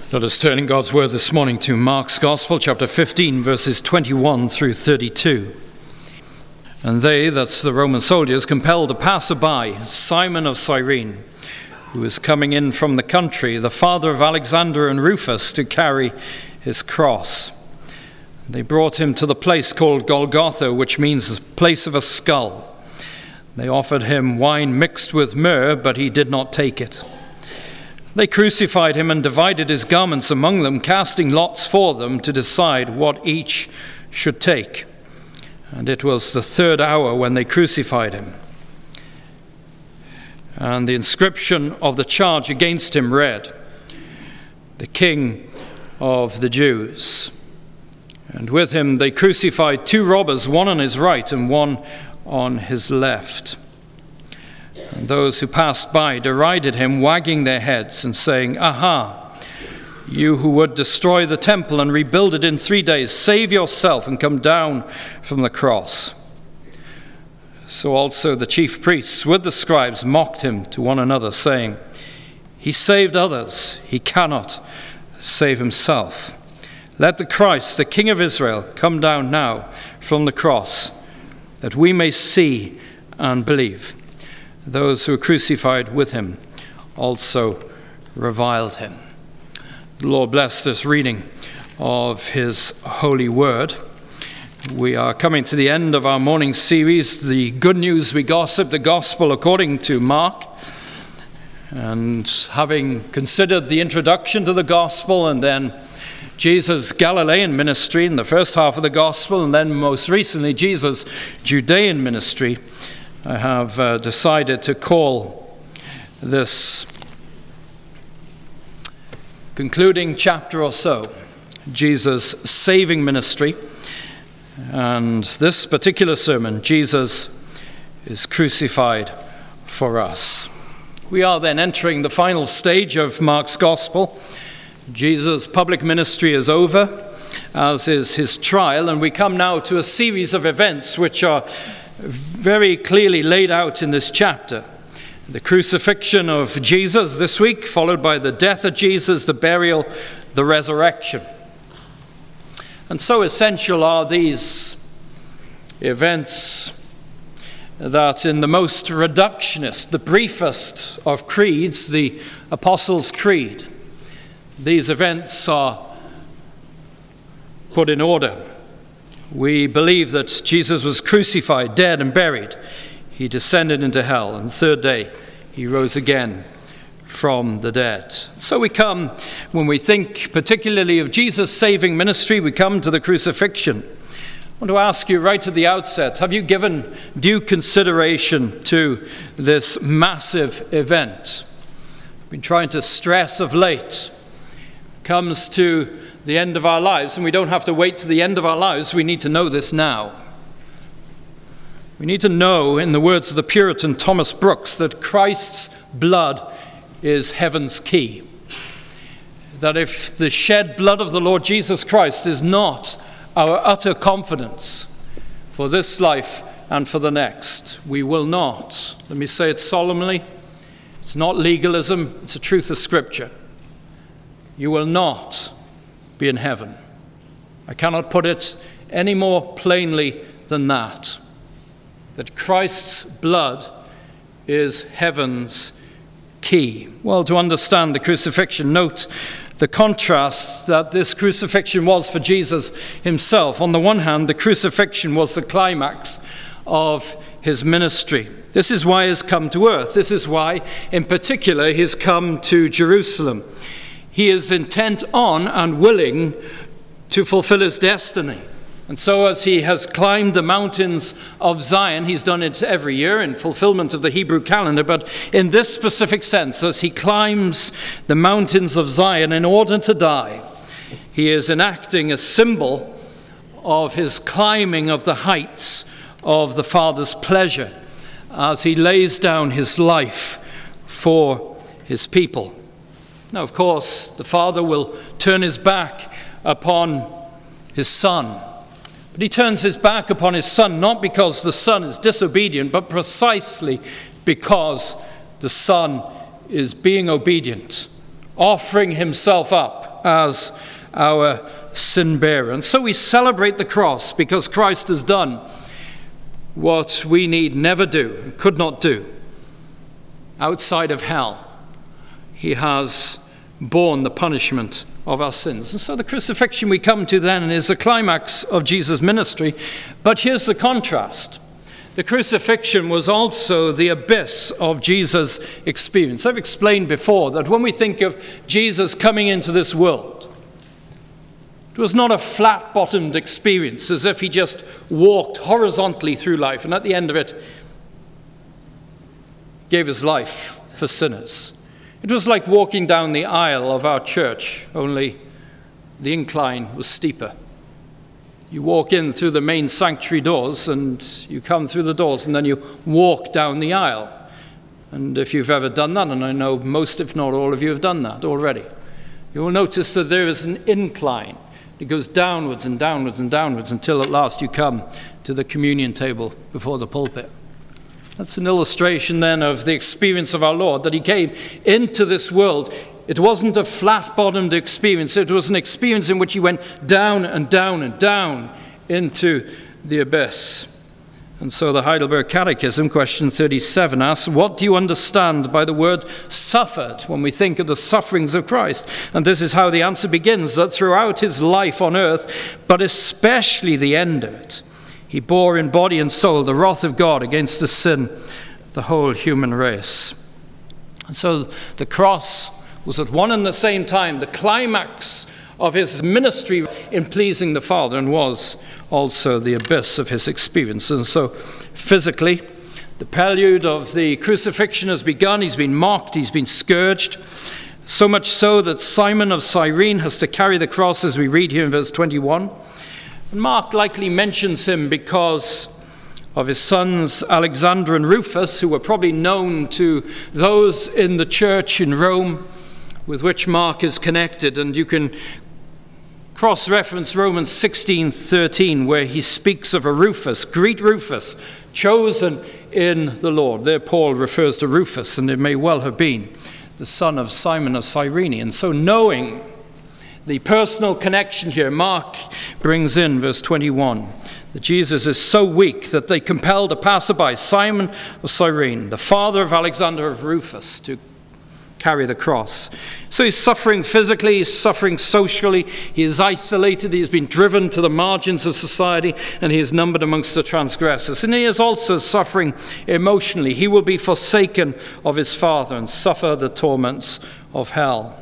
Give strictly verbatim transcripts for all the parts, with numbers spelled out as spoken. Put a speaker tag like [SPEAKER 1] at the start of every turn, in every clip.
[SPEAKER 1] Let us turn in God's word this morning to Mark's Gospel, chapter fifteen, verses twenty-one through thirty-two. And they, that's the Roman soldiers, compelled a passerby, Simon of Cyrene, who was coming in from the country, the father of Alexander and Rufus, to carry his cross. They brought him to the place called Golgotha, which means the place of a skull. They offered him wine mixed with myrrh, but he did not take it. They crucified him and divided his garments among them, casting lots for them to decide what each should take. And it was the third hour when they crucified him. And the inscription of the charge against him read, "The King of the Jews." And with him they crucified two robbers, one on his right and one on his left. And those who passed by derided him, wagging their heads and saying, "Aha, you who would destroy the temple and rebuild it in three days, save yourself and come down from the cross." So also the chief priests with the scribes mocked him to one another, saying, "He saved others, he cannot save himself. Let the Christ, the King of Israel, come down now from the cross, that we may see and believe." Those who were crucified with him also reviled him. The Lord bless this reading of his holy word. We are coming to the end of our morning series, The Good News We Gossip, the Gospel according to Mark. And having considered the introduction to the Gospel and then Jesus' Galilean ministry in the first half of the Gospel, and then most recently Jesus' Judean ministry, I have uh, decided to call this concluding chapter or so Jesus' saving ministry, and this particular sermon, Jesus is crucified for us. We are then entering the final stage of Mark's Gospel. Jesus' public ministry is over, as is his trial, and we come now to a series of events which are very clearly laid out in this chapter. The crucifixion of Jesus this week, followed by the death of Jesus, the burial, the resurrection. And so essential are these events that in the most reductionist, the briefest of creeds, the Apostles' Creed, these events are put in order. We believe that Jesus was crucified, dead, and buried. He descended into hell, and the third day he rose again from the dead. So we come, when we think particularly of Jesus' saving ministry, we come to the crucifixion. I want to ask you right at the outset, have you given due consideration to this massive event? I've been trying to stress of late. It comes to the end of our lives, and we don't have to wait to the end of our lives. We need to know this now. We need to know, in the words of the Puritan Thomas Brooks, that Christ's blood is heaven's key. That if the shed blood of the Lord Jesus Christ is not our utter confidence for this life and for the next, we will not, let me say it solemnly, it's not legalism, it's a truth of Scripture. You will not be in heaven. I cannot put it any more plainly than that. That Christ's blood is heaven's key. Well, to understand the crucifixion, note the contrast that this crucifixion was for Jesus himself. On the one hand, the crucifixion was the climax of his ministry. This is why he has come to earth. This is why, in particular, he has come to Jerusalem. He is intent on and willing to fulfill his destiny. And so as he has climbed the mountains of Zion, he's done it every year in fulfillment of the Hebrew calendar, but in this specific sense, as he climbs the mountains of Zion in order to die, he is enacting a symbol of his climbing of the heights of the Father's pleasure as he lays down his life for his people. Now, of course, the Father will turn his back upon his Son. But he turns his back upon his Son not because the Son is disobedient, but precisely because the Son is being obedient, offering himself up as our sin bearer. And so we celebrate the cross because Christ has done what we need never do, could not do. Outside of hell, he has borne the punishment of our sins. And so the crucifixion we come to then is the climax of Jesus' ministry. But here's the contrast. The crucifixion was also the abyss of Jesus' experience. I've explained before that when we think of Jesus coming into this world, it was not a flat-bottomed experience as if he just walked horizontally through life and at the end of it gave his life for sinners. It was like walking down the aisle of our church, only the incline was steeper. You walk in through the main sanctuary doors and you come through the doors and then you walk down the aisle. And if you've ever done that, and I know most, if not all of you have done that already, you will notice that there is an incline. It goes downwards and downwards and downwards until at last you come to the communion table before the pulpit. That's an illustration then of the experience of our Lord, that he came into this world. It wasn't a flat-bottomed experience. It was an experience in which he went down and down and down into the abyss. And so the Heidelberg Catechism, question thirty-seven, asks, what do you understand by the word suffered when we think of the sufferings of Christ? And this is how the answer begins, that throughout his life on earth, but especially the end of it, he bore in body and soul the wrath of God against the sin, the whole human race. And so the cross was at one and the same time the climax of his ministry in pleasing the Father, and was also the abyss of his experience. And so physically, the prelude of the crucifixion has begun. He's been mocked, he's been scourged, so much so that Simon of Cyrene has to carry the cross, as we read here in verse twenty-one. And Mark likely mentions him because of his sons Alexander and Rufus, who were probably known to those in the church in Rome with which Mark is connected. And you can cross-reference Romans sixteen thirteen, where he speaks of a Rufus, greet Rufus, chosen in the Lord. There Paul refers to Rufus, and it may well have been the son of Simon of Cyrene. And so knowing the personal connection here, Mark brings in verse twenty-one, that Jesus is so weak that they compelled a passerby, Simon of Cyrene, the father of Alexander of Rufus, to carry the cross. So he's suffering physically, he's suffering socially, he is isolated, he has been driven to the margins of society, and he is numbered amongst the transgressors. And he is also suffering emotionally. He will be forsaken of his Father and suffer the torments of hell.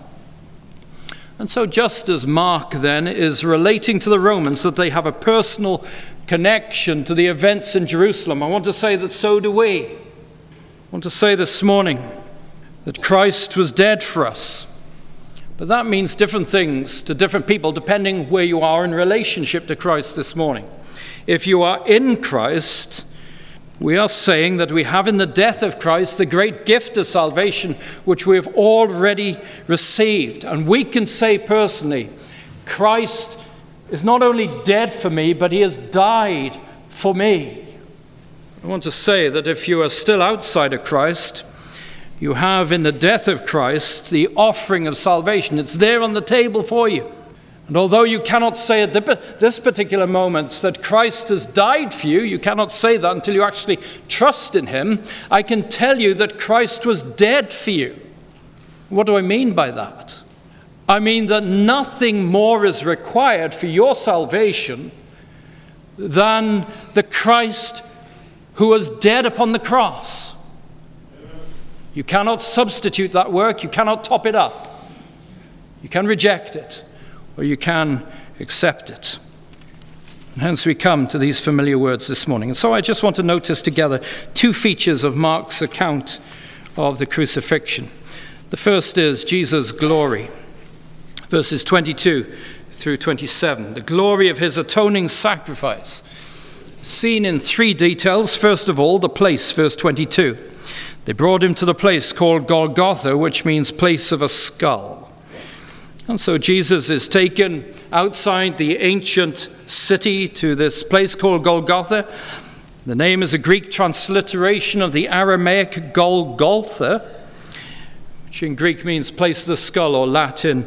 [SPEAKER 1] And so just as Mark then is relating to the Romans that they have a personal connection to the events in Jerusalem, I want to say that so do we. I want to say this morning that Christ was dead for us. But that means different things to different people depending where you are in relationship to Christ this morning. If you are in Christ, we are saying that we have in the death of Christ the great gift of salvation which we have already received. And we can say personally, Christ is not only dead for me, but he has died for me. I want to say that if you are still outside of Christ, you have in the death of Christ the offering of salvation. It's there on the table for you. And although you cannot say at this particular moment that Christ has died for you, you cannot say that until you actually trust in him, I can tell you that Christ was dead for you. What do I mean by that? I mean that nothing more is required for your salvation than the Christ who was dead upon the cross. You cannot substitute that work. You cannot top it up. You can reject it, or you can accept it. And hence we come to these familiar words this morning. And so I just want to notice together two features of Mark's account of the crucifixion. The first is Jesus' glory. Verses twenty-two through twenty-seven. The glory of his atoning sacrifice. Seen in three details. First of all, the place, verse twenty-two. They brought him to the place called Golgotha, which means place of a skull. And so Jesus is taken outside the ancient city to this place called Golgotha. The name is a Greek transliteration of the Aramaic Golgotha, which in Greek means place of the skull, or Latin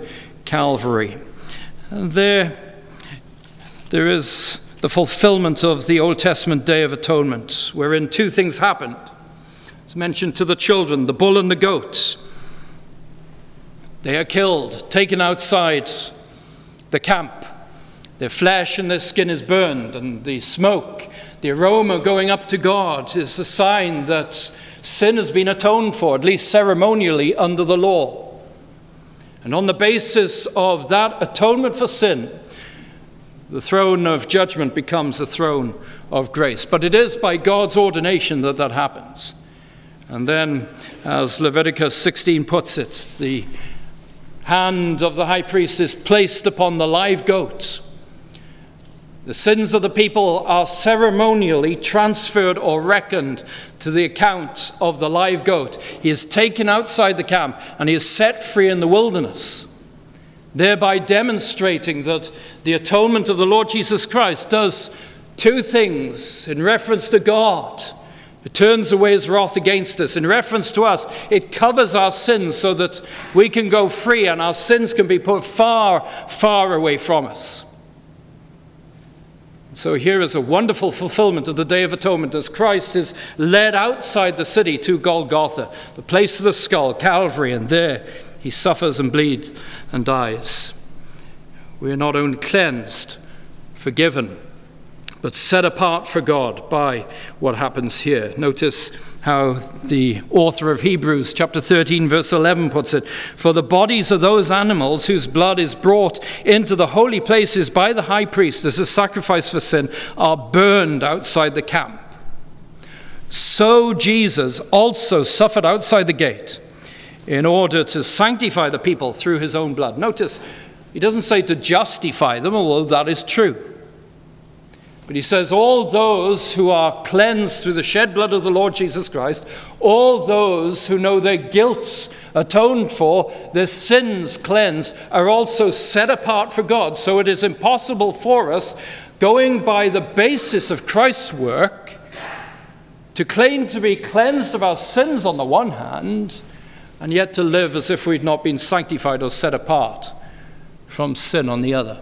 [SPEAKER 1] Calvary. And there, there is the fulfillment of the Old Testament Day of Atonement, wherein two things happened. It's mentioned to the children, the bull and the goat. They are killed, taken outside the camp. Their flesh and their skin is burned, and the smoke, the aroma going up to God, is a sign that sin has been atoned for, at least ceremonially, under the law. And on the basis of that atonement for sin, the throne of judgment becomes a throne of grace. But it is by God's ordination that that happens. And then, as Leviticus sixteen puts it, the hand of the high priest is placed upon the live goat. The sins of the people are ceremonially transferred or reckoned to the account of the live goat. He is taken outside the camp and he is set free in the wilderness, thereby demonstrating that the atonement of the Lord Jesus Christ does two things in reference to God. It turns away his wrath against us. In reference to us, it covers our sins so that we can go free and our sins can be put far, far away from us. So here is a wonderful fulfillment of the Day of Atonement as Christ is led outside the city to Golgotha, the place of the skull, Calvary, and there he suffers and bleeds and dies. We are not only cleansed, forgiven, but set apart for God by what happens here. Notice how the author of Hebrews chapter thirteen verse eleven puts it. For the bodies of those animals whose blood is brought into the holy places by the high priest as a sacrifice for sin are burned outside the camp. So Jesus also suffered outside the gate in order to sanctify the people through his own blood. Notice, he doesn't say to justify them, although that is true. But he says all those who are cleansed through the shed blood of the Lord Jesus Christ, all those who know their guilt atoned for, their sins cleansed, are also set apart for God. So it is impossible for us, going by the basis of Christ's work, to claim to be cleansed of our sins on the one hand, and yet to live as if we'd not been sanctified or set apart from sin on the other.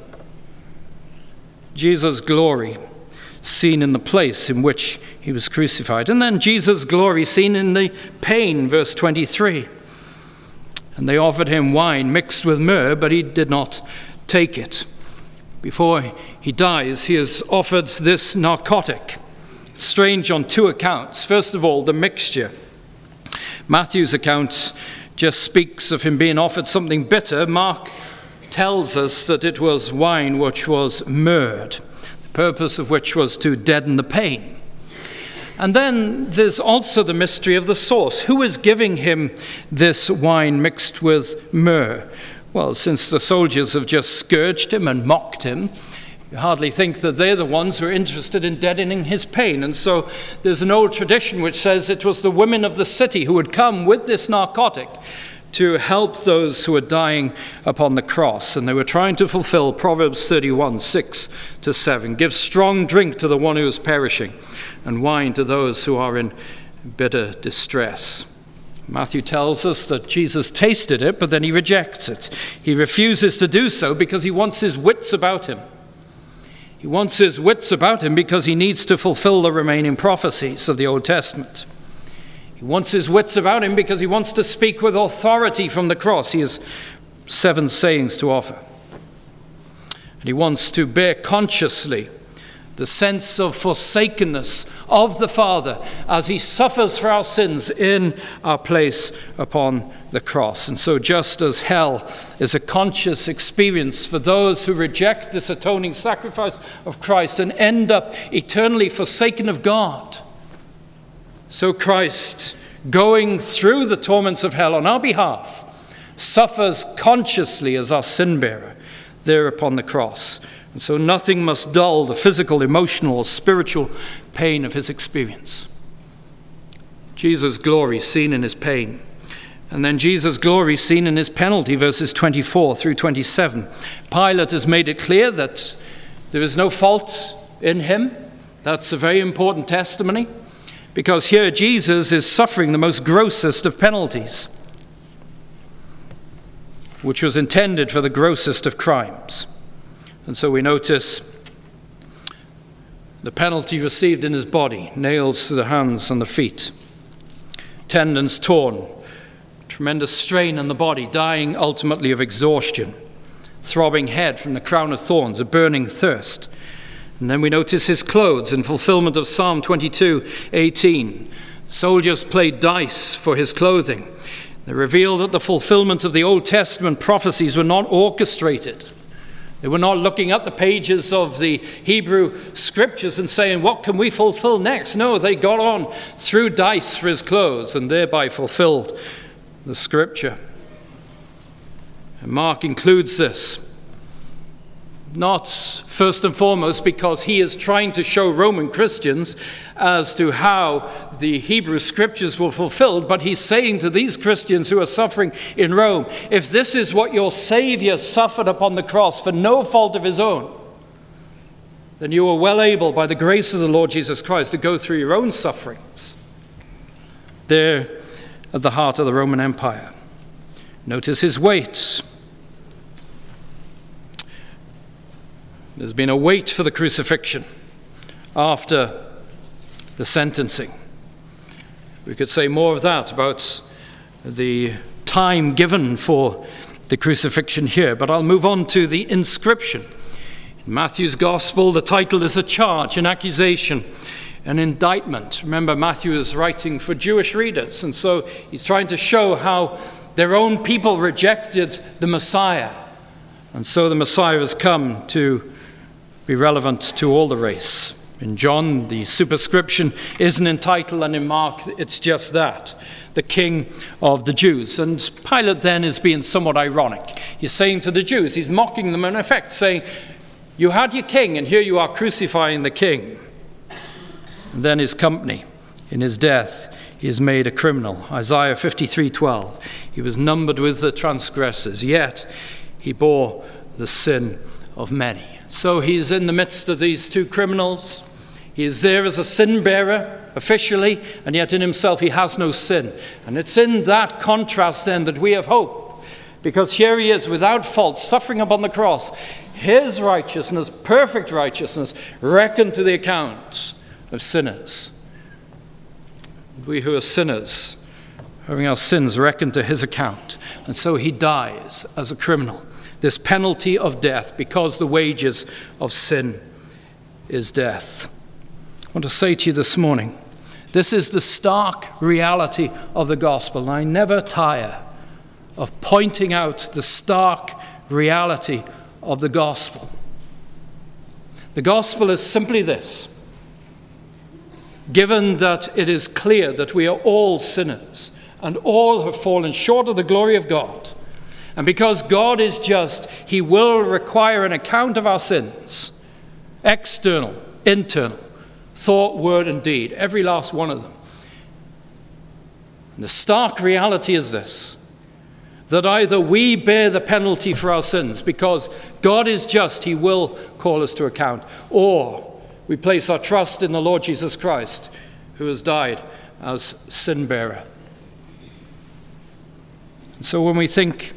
[SPEAKER 1] Jesus' glory seen in the place in which he was crucified. And then Jesus' glory seen in the pain, verse twenty-three. And they offered him wine mixed with myrrh, but he did not take it. Before he dies, he is offered this narcotic. Strange on two accounts. First of all, the mixture. Matthew's account just speaks of him being offered something bitter. Mark tells us that it was wine which was myrrh, the purpose of which was to deaden the pain. And then there's also the mystery of the source. Who is giving him this wine mixed with myrrh? Well, since the soldiers have just scourged him and mocked him, you hardly think that they're the ones who are interested in deadening his pain. And so there's an old tradition which says it was the women of the city who would come with this narcotic to help those who were dying upon the cross. And they were trying to fulfill Proverbs thirty-one, six to seven. Give strong drink to the one who is perishing, and wine to those who are in bitter distress. Matthew tells us that Jesus tasted it, but then he rejects it. He refuses to do so because he wants his wits about him. He wants his wits about him because he needs to fulfill the remaining prophecies of the Old Testament. He wants his wits about him because he wants to speak with authority from the cross. He has seven sayings to offer. And he wants to bear consciously the sense of forsakenness of the Father as he suffers for our sins in our place upon the cross. And so just as hell is a conscious experience for those who reject this atoning sacrifice of Christ and end up eternally forsaken of God, so Christ, going through the torments of hell on our behalf, suffers consciously as our sin bearer there upon the cross. And so nothing must dull the physical, emotional, or spiritual pain of his experience. Jesus' glory seen in his pain. And then Jesus' glory seen in his penalty, verses twenty-four through twenty-seven. Pilate has made it clear that there is no fault in him. That's a very important testimony, because here Jesus is suffering the most grossest of penalties. which was intended for the grossest of crimes. And so we notice the penalty received in his body, nails to the hands and the feet, tendons torn, tremendous strain on the body, dying ultimately of exhaustion, throbbing head from the crown of thorns, a burning thirst. And then we notice his clothes in fulfillment of Psalm twenty-two eighteen. Soldiers played dice for his clothing. They reveal that the fulfillment of the Old Testament prophecies were not orchestrated. They were not looking at the pages of the Hebrew scriptures and saying, what can we fulfill next? No, they got on, threw dice for his clothes, and thereby fulfilled the scripture. And Mark includes this, not first and foremost because he is trying to show Roman Christians as to how the Hebrew scriptures were fulfilled, but he's saying to these Christians who are suffering in Rome, if this is what your Savior suffered upon the cross for no fault of his own, then you are well able, by the grace of the Lord Jesus Christ, to go through your own sufferings there at the heart of the Roman Empire. Notice his weight. There's been a wait for the crucifixion after the sentencing. We could say more of that about the time given for the crucifixion here, but I'll move on to the inscription. In Matthew's Gospel, the title is a charge, an accusation, an indictment. Remember, Matthew is writing for Jewish readers, and so he's trying to show how their own people rejected the Messiah, and so the Messiah has come to be relevant to all the race. In John, the superscription isn't in title, and in Mark, it's just that, the King of the Jews. And Pilate then is being somewhat ironic. He's saying to the Jews, he's mocking them in effect, saying, you had your king, and here you are crucifying the king. And then his company, in his death, he is made a criminal. Isaiah fifty-three twelve, he was numbered with the transgressors, yet he bore the sin of many. So he's in the midst of these two criminals. He is there as a sin bearer officially, and yet in himself he has no sin. And it's in that contrast then that we have hope, because here he is without fault, suffering upon the cross, his righteousness, perfect righteousness, reckoned to the account of sinners. We who are sinners, having our sins reckoned to his account. And so he dies as a criminal, this penalty of death, because the wages of sin is death. I want to say to you this morning, this is the stark reality of the gospel. And I never tire of pointing out the stark reality of the gospel. The gospel is simply this: given that it is clear that we are all sinners and all have fallen short of the glory of God, and because God is just, he will require an account of our sins, external, internal, thought, word, and deed, every last one of them. And the stark reality is this, that either we bear the penalty for our sins, because God is just, he will call us to account, or we place our trust in the Lord Jesus Christ, who has died as sin bearer. And so when we think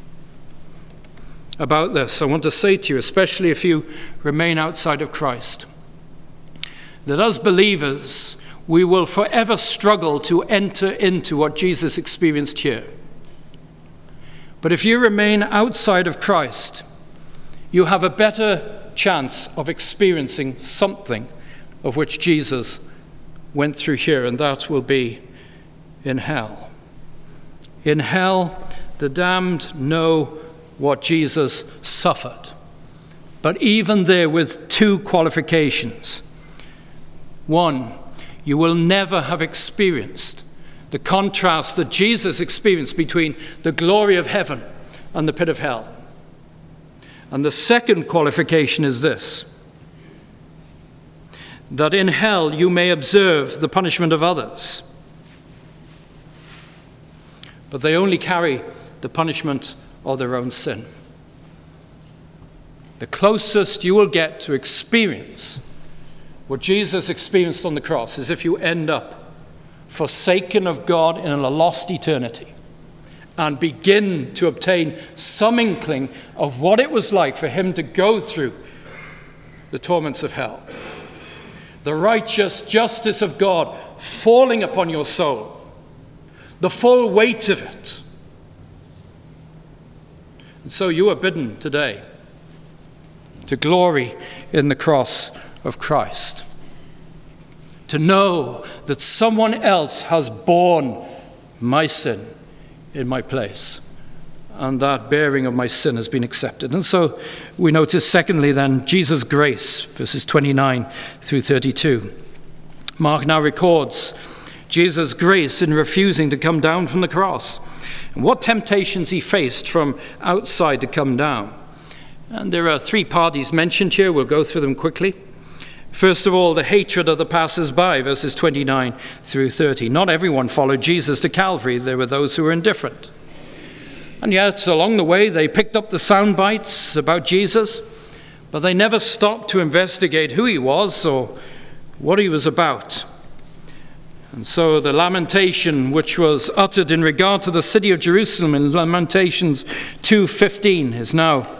[SPEAKER 1] about this, I want to say to you, especially if you remain outside of Christ, that as believers, we will forever struggle to enter into what Jesus experienced here. But if you remain outside of Christ, you have a better chance of experiencing something of which Jesus went through here, and that will be in hell. In hell, the damned know what Jesus suffered, but even there with two qualifications. One, you will never have experienced the contrast that Jesus experienced between the glory of heaven and the pit of hell. And the second qualification is this: that in hell you may observe the punishment of others, but they only carry the punishment of their own sin. The closest you will get to experience what Jesus experienced on the cross is if you end up forsaken of God in a lost eternity, and begin to obtain some inkling of what it was like for him to go through the torments of hell. The righteous justice of God falling upon your soul, the full weight of it. And so you are bidden today to glory in the cross of Christ, to know that someone else has borne my sin in my place, and that bearing of my sin has been accepted. And so we notice, secondly, then, Jesus' grace, verses twenty-nine through thirty-two. Mark now records Jesus' grace in refusing to come down from the cross, and what temptations he faced from outside to come down. And there are three parties mentioned here. We'll go through them quickly. First of all, the hatred of the passers-by, verses twenty-nine through thirty. Not everyone followed Jesus to Calvary. There were those who were indifferent. And yet, along the way, they picked up the sound bites about Jesus, but they never stopped to investigate who he was or what he was about. And so the lamentation which was uttered in regard to the city of Jerusalem in Lamentations two fifteen is now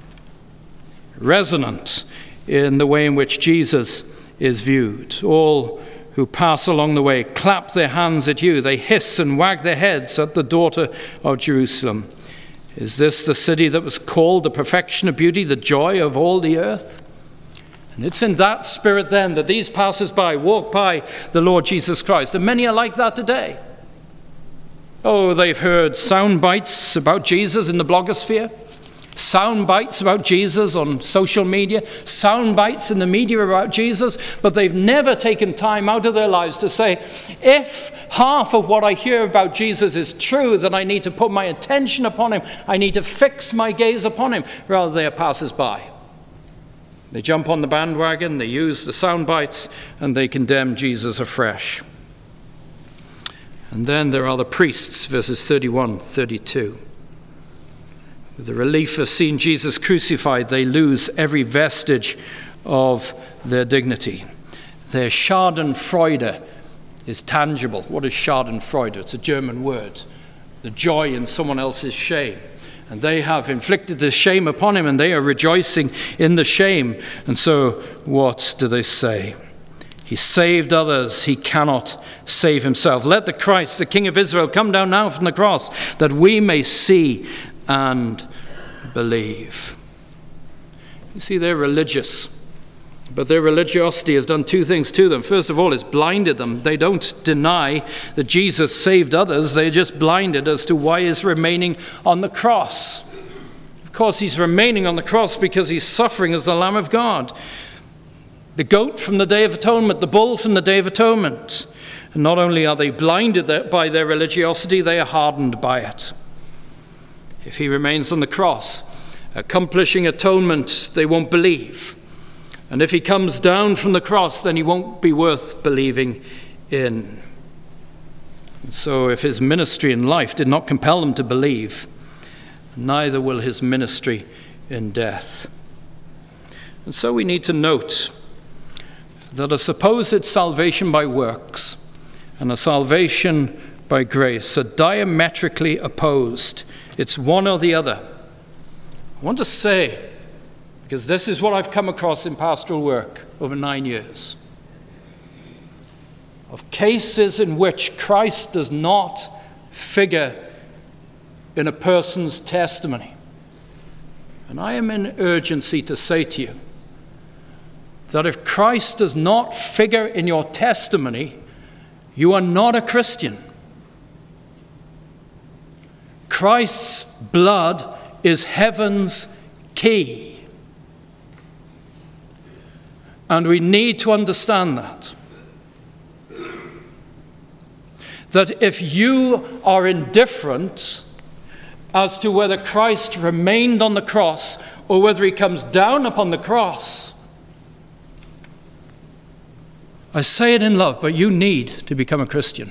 [SPEAKER 1] resonant in the way in which Jesus is viewed. All who pass along the way clap their hands at you. They hiss and wag their heads at the daughter of Jerusalem. Is this the city that was called the perfection of beauty, the joy of all the earth? And it's in that spirit then that these passers-by walk by the Lord Jesus Christ. And many are like that today. Oh, they've heard sound bites about Jesus in the blogosphere, sound bites about Jesus on social media, sound bites in the media about Jesus, but they've never taken time out of their lives to say, if half of what I hear about Jesus is true, then I need to put my attention upon him. I need to fix my gaze upon him, rather they are passers-by. They jump on the bandwagon, they use the sound bites, and they condemn Jesus afresh. And then there are the priests, verses thirty-one, thirty-two. With the relief of seeing Jesus crucified, they lose every vestige of their dignity. Their schadenfreude is tangible. What is schadenfreude? It's a German word. The joy in someone else's shame. And they have inflicted this shame upon him, and they are rejoicing in the shame. And so what do they say? He saved others, he cannot save himself. Let the Christ, the King of Israel, come down now from the cross, that we may see and believe. You see, they're religious, but their religiosity has done two things to them. First of all, it's blinded them. They don't deny that Jesus saved others. They're just blinded as to why he's remaining on the cross. Of course, he's remaining on the cross because he's suffering as the Lamb of God. The goat from the Day of Atonement, the bull from the Day of Atonement. And not only are they blinded by their religiosity, they are hardened by it. If he remains on the cross, accomplishing atonement, they won't believe. And if he comes down from the cross, then he won't be worth believing in. And so if his ministry in life did not compel them to believe, neither will his ministry in death. And so we need to note that a supposed salvation by works and a salvation by grace are diametrically opposed. It's one or the other. I want to say, because this is what I've come across in pastoral work over nine years, of cases in which Christ does not figure in a person's testimony. And I am in urgency to say to you that if Christ does not figure in your testimony, you are not a Christian. Christ's blood is heaven's key. And we need to understand that. That if you are indifferent as to whether Christ remained on the cross or whether he comes down upon the cross, I say it in love, but you need to become a Christian.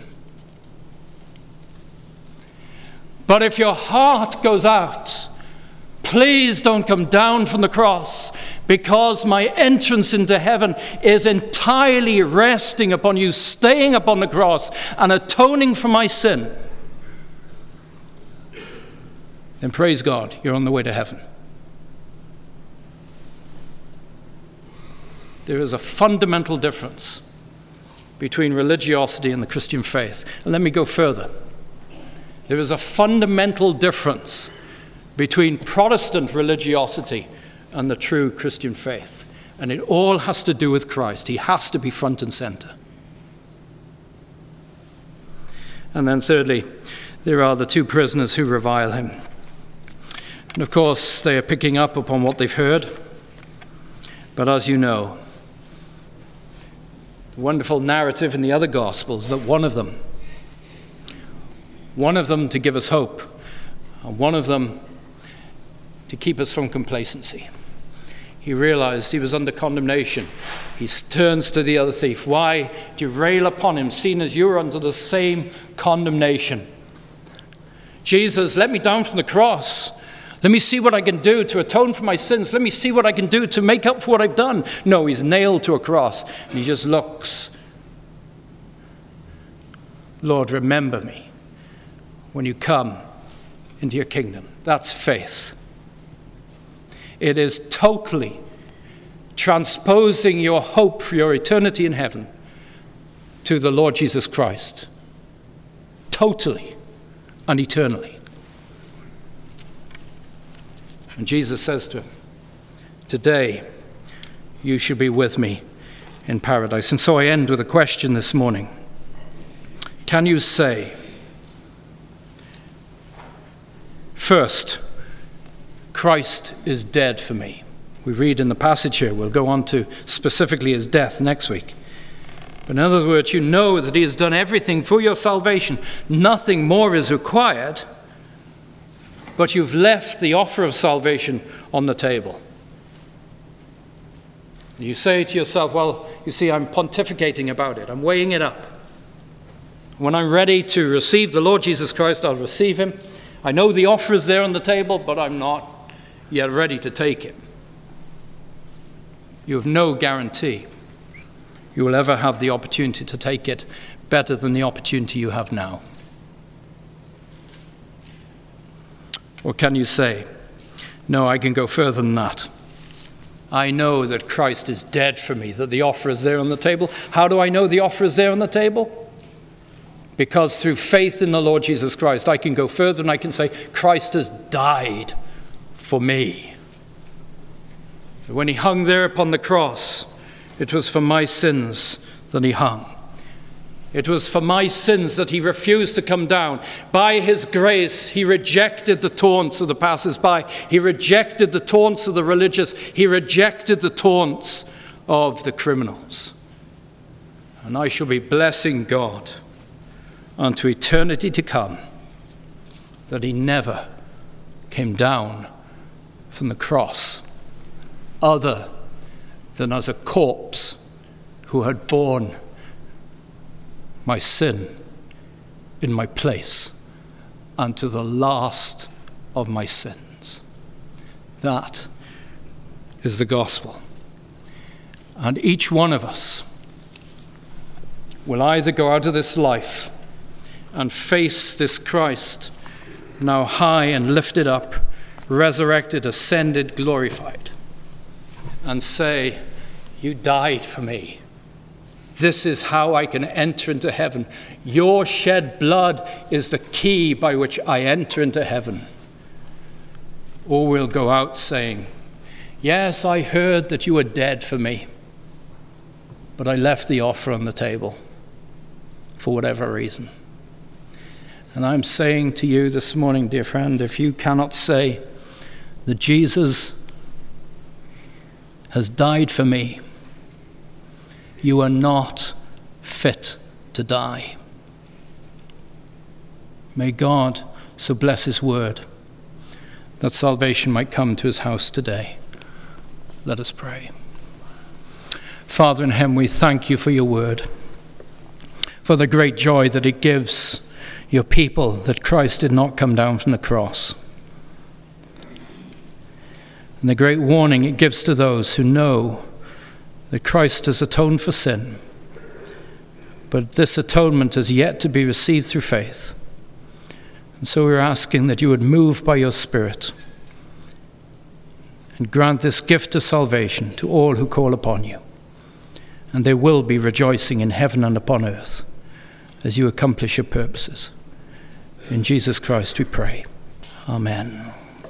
[SPEAKER 1] But if your heart goes out, please don't come down from the cross, because my entrance into heaven is entirely resting upon you staying upon the cross and atoning for my sin. then praise God, you're on the way to heaven. There is a fundamental difference between religiosity and the Christian faith. And let me go further. There is a fundamental difference between Protestant religiosity and the true Christian faith. And it all has to do with Christ. He has to be front and center. And then thirdly, there are the two prisoners who revile him. And of course, they are picking up upon what they've heard. But as you know, the wonderful narrative in the other Gospels that one of them, one of them to give us hope, and one of them to keep us from complacency. He realized he was under condemnation. He turns to the other thief. Why do you rail upon him, seeing as you are under the same condemnation? Jesus, let me down from the cross. Let me see what I can do to atone for my sins. Let me see what I can do to make up for what I've done. No, he's nailed to a cross. And he just looks. Lord, remember me when you come into your kingdom. That's faith. It is totally transposing your hope for your eternity in heaven to the Lord Jesus Christ. Totally and eternally. And Jesus says to him, today you shall be with me in paradise. And so I end with a question this morning. Can you say, first, Christ is dead for me? We read in the passage here. We'll go on to specifically his death next week. But in other words, you know that he has done everything for your salvation. Nothing more is required, but you've left the offer of salvation on the table. You say to yourself, well, you see, I'm pontificating about it. I'm weighing it up. When I'm ready to receive the Lord Jesus Christ, I'll receive him. I know the offer is there on the table, but I'm not yet ready to take it. You have no guarantee you will ever have the opportunity to take it better than the opportunity you have now. Or can you say, no, I can go further than that. I know that Christ is dead for me, that the offer is there on the table. How do I know the offer is there on the table? Because through faith in the Lord Jesus Christ, I can go further and I can say, Christ has died for me. When he hung there upon the cross, it was for my sins that he hung. It was for my sins that he refused to come down. By his grace, he rejected the taunts of the passers-by. He rejected the taunts of the religious. He rejected the taunts of the criminals. And I shall be blessing God unto eternity to come that he never came down from the cross other than as a corpse who had borne my sin in my place unto the last of my sins. That is the gospel. And each one of us will either go out of this life and face this Christ, now high and lifted up, resurrected, ascended, glorified, and say, you died for me. This is how I can enter into heaven. Your shed blood is the key by which I enter into heaven. Or we'll go out saying, yes, I heard that you were dead for me, but I left the offer on the table for whatever reason. And I'm saying to you this morning, dear friend, if you cannot say that Jesus has died for me, you are not fit to die. May God so bless his word that salvation might come to his house today. Let us pray. Father in heaven, we thank you for your word, for the great joy that it gives your people that Christ did not come down from the cross, and the great warning it gives to those who know that Christ has atoned for sin, but this atonement is yet to be received through faith. And so we're asking that you would move by your Spirit and grant this gift of salvation to all who call upon you. And there will be rejoicing in heaven and upon earth as you accomplish your purposes. In Jesus Christ we pray. Amen.